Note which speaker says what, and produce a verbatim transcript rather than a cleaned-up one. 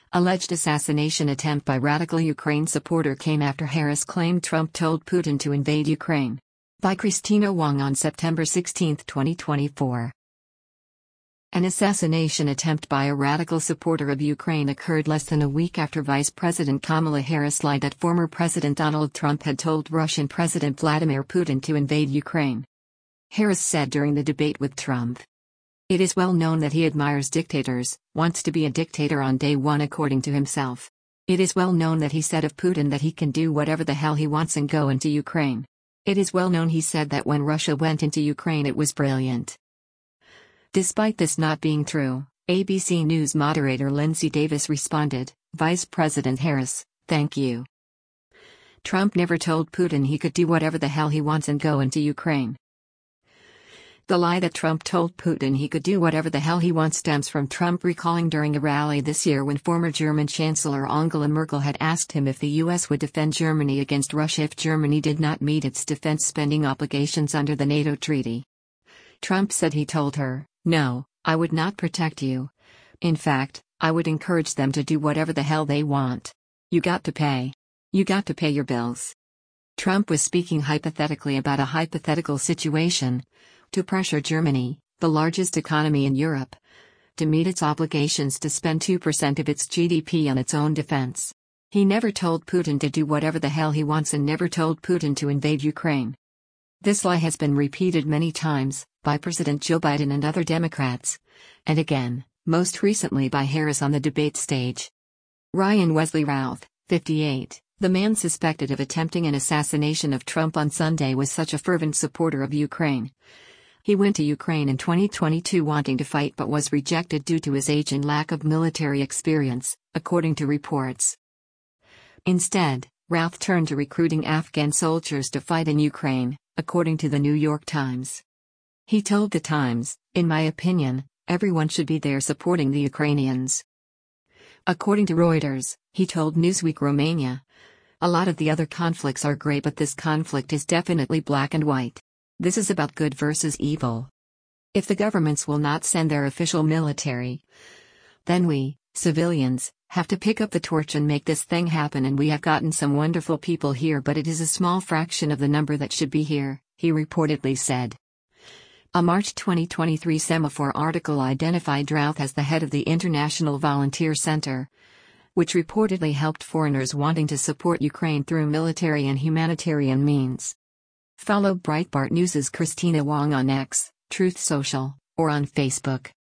Speaker 1: Alleged assassination attempt by radical Ukraine supporter came after Harris claimed Trump told Putin to invade Ukraine. By Christina Wong on September sixteenth, twenty twenty-four. An assassination attempt by a radical supporter of Ukraine occurred less than a week after Vice President Kamala Harris lied that former President Donald Trump had told Russian President Vladimir Putin to invade Ukraine. Harris said during the debate with Trump, "It is well known that he admires dictators, wants to be a dictator on day one according to himself. It is well known that he said of Putin that he can do whatever the hell he wants and go into Ukraine. It is well known he said that when Russia went into Ukraine it was brilliant." Despite this not being true, A B C News moderator Lindsay Davis responded, "Vice President Harris, thank you. Trump never told Putin he could do whatever the hell he wants and go into Ukraine." The lie that Trump told Putin he could do whatever the hell he wants stems from Trump recalling during a rally this year when former German Chancellor Angela Merkel had asked him if the U S would defend Germany against Russia if Germany did not meet its defense spending obligations under the NATO treaty. Trump said he told her, "No, I would not protect you. In fact, I would encourage them to do whatever the hell they want. You got to pay. You got to pay your bills." Trump was speaking hypothetically about a hypothetical situation, to pressure Germany, the largest economy in Europe, to meet its obligations to spend two percent of its G D P on its own defense. He never told Putin to do whatever the hell he wants and never told Putin to invade Ukraine. This lie has been repeated many times, by President Joe Biden and other Democrats, and again, most recently by Harris on the debate stage. Ryan Wesley Routh, fifty-eight, the man suspected of attempting an assassination of Trump on Sunday, was such a fervent supporter of Ukraine. He went to Ukraine in twenty twenty-two wanting to fight but was rejected due to his age and lack of military experience, according to reports. Instead, Routh turned to recruiting Afghan soldiers to fight in Ukraine, according to the New York Times. He told the Times, "In my opinion, everyone should be there supporting the Ukrainians." According to Reuters, he told Newsweek Romania, "A lot of the other conflicts are gray, but this conflict is definitely black and white. This is about good versus evil. If the governments will not send their official military, then we, civilians, have to pick up the torch and make this thing happen, and we have gotten some wonderful people here, but it is a small fraction of the number that should be here," he reportedly said. A March twenty twenty-three Semaphore article identified Routh as the head of the International Volunteer Center, which reportedly helped foreigners wanting to support Ukraine through military and humanitarian means. Follow Breitbart News' Christina Wong on X, Truth Social, or on Facebook.